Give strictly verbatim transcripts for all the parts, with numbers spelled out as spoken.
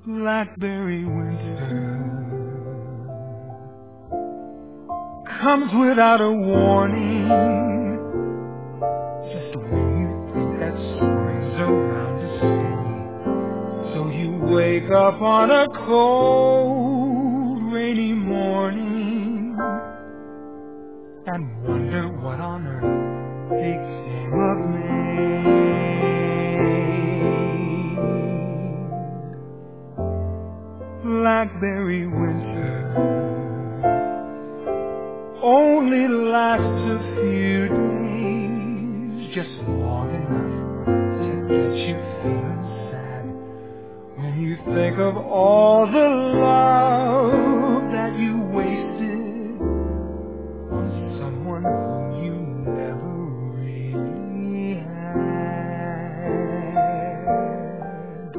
Blackberry winter comes without a warning, just when you think that spring's around the city. So you wake up on a cold, rainy morning and wonder what on earth became of me. Blackberry winter only lasts a few days, just long enough to get you feeling sad when you think of all the love that you wasted on someone whom you never really had.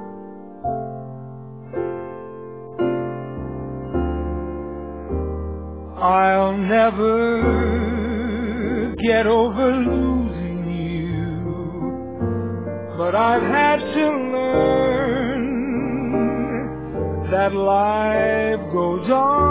I'll never get over losing you, but I've had to learn that life goes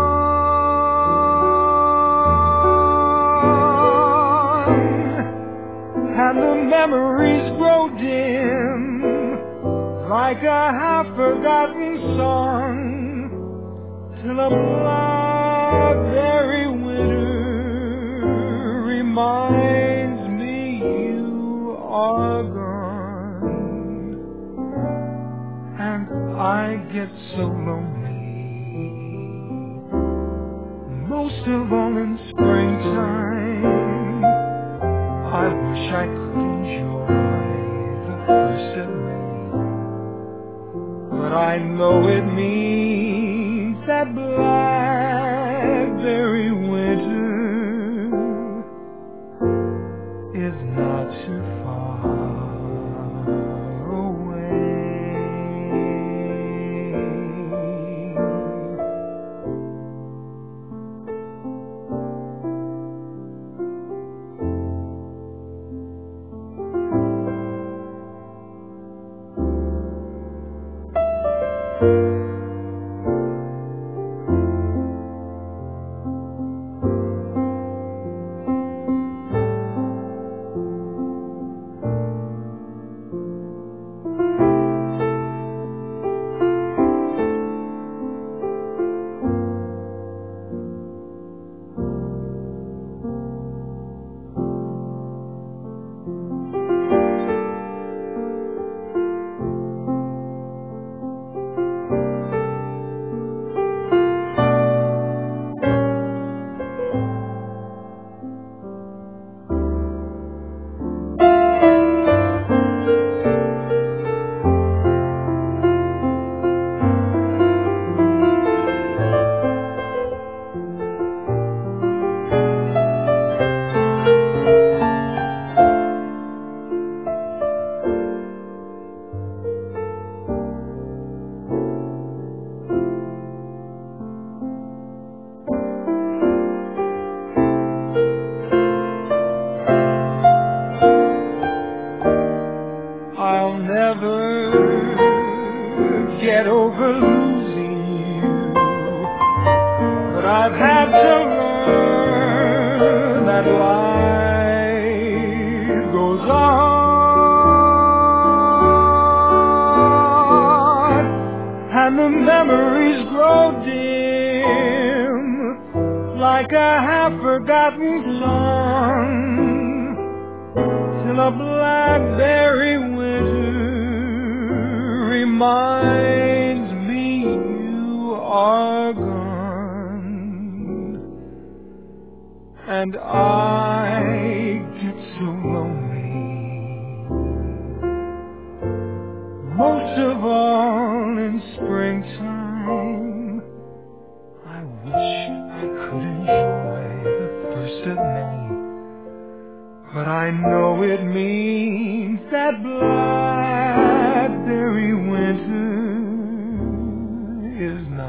on, and the memories grow dim like a half-forgotten song, till a blackberry winter reminds me you are gone, and I get so lonely, most of all in springtime. I wish I could enjoy the first of May, but I know it means that blackberry winter is not too far away. I'll never get over losing you, but I've had to learn that life goes on, and the memories grow dim like a half-forgotten song, till a blackberry winter reminds me you are gone, and I get so lonely, most of all in springtime. I wish I could enjoy the first of May, but I know it means that blackberry winter is not